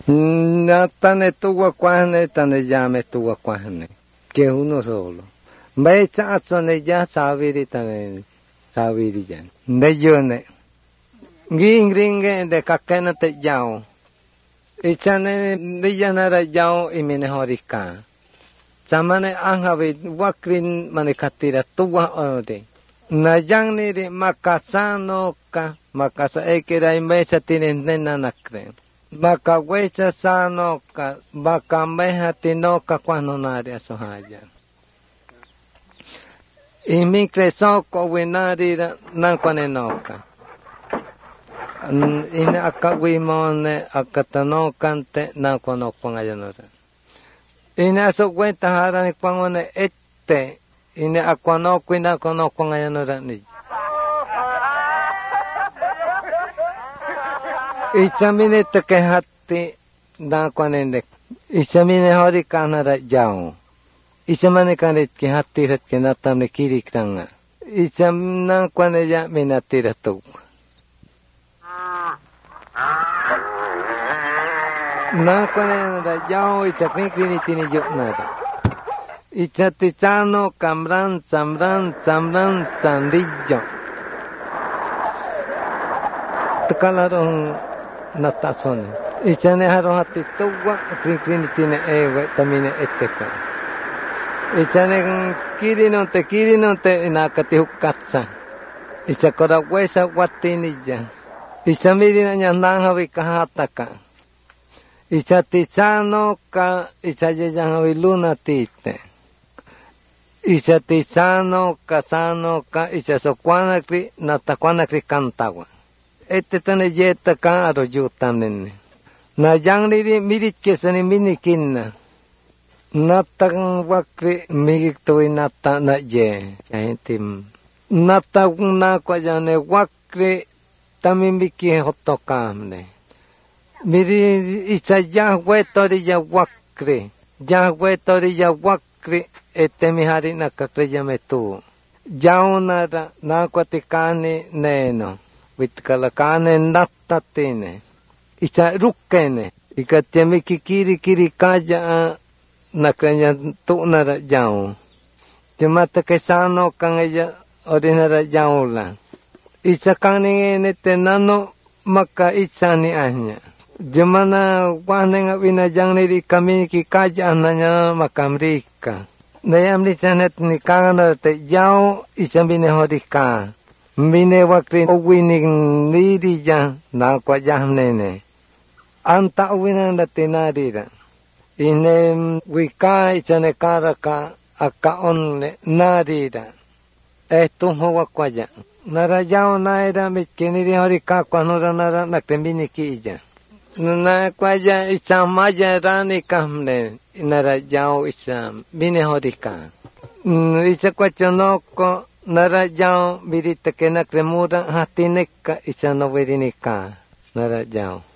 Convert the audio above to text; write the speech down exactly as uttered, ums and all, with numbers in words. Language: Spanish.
Natane tuwa cuajne, tane llame tuwa cuajne, que uno solo. Mecha atzone ya sabiri tane sabiri ya. De yone. Gingringe de kakena te yao. Ichane de yanara yao y mine horika. Chamane angavi wakrin manikatira tuwa ode. Nayang niri makasano ka makasa ekera imecha tinenena nakre. Makawecha sano ka makameha tinoka kwanonaria sohaya. Imikre soko winarira nankwanenoka. Ine akawimone akatanokante nankwanokwangayanora. Ine aso cuenta harani kwangone ette. Ine akwanokwi nankwanokwangayanora ni. Ichamine tekehati nankwanende. Ichamine hori kanara jao. Ichamane kanit ki hati rat ke natamne kiri kranga. Icham nankwane ya minatira tu. Nankwane na jao ichakni kini tini jupnada. Ichatichano kamran chamran chamran chandillo. Takalarong natasone. Ichane haro hati tuwa kini kini tini ewe tamine eteka. Ichane kirino te kirino te inakati hukatsa. Ichakora wesa watinija. Ichamiri nyandanga wikahataka. Ichatichano ka ichayejanga wiluna tite. Ichatichano kasano ka ichasokwana kri natakwana kri kantawa. Este tane yeta ka aro yutamnene. Na yangliri mirit kesani minikinna. Natang wakri migitoi nata na ye. Chahitim. Nata na kwa jane wakri tamimiki hotokamne. Miri icha yahwe tori ya wakri. Yahwe tori ya wakri. Ete mihari na kakre yametu. Yaunara na kwa tikani neno. Vitkalakane natatine. Icha rukkene. Ikatiamiki kiri kiri kaya nakranya tunara jao. Jumata kesano kangaya ordinara jaula. Icha kani nete nano maka icha ni ahnya. Jumana wanenga wina jangniri kami ki kaya ananya makamrika. Nayam ni chanet ni kangana te jao icha bine hodika. Mbine wakri uwini niri ja na kwa jahnene. Anta uwina natinarira. Ine wika ichane karaka aka onle narira. Esto huwa kwaya. Nara yao naira mitkiniri horika kwa nura nara nakrembini ki ija. Na kwaya ichamaya rani kamne. Nara yao icha bine horika. Icha kwa chonoko nara yao birita ke nakremura hatineka icha noverinika. Nara yao.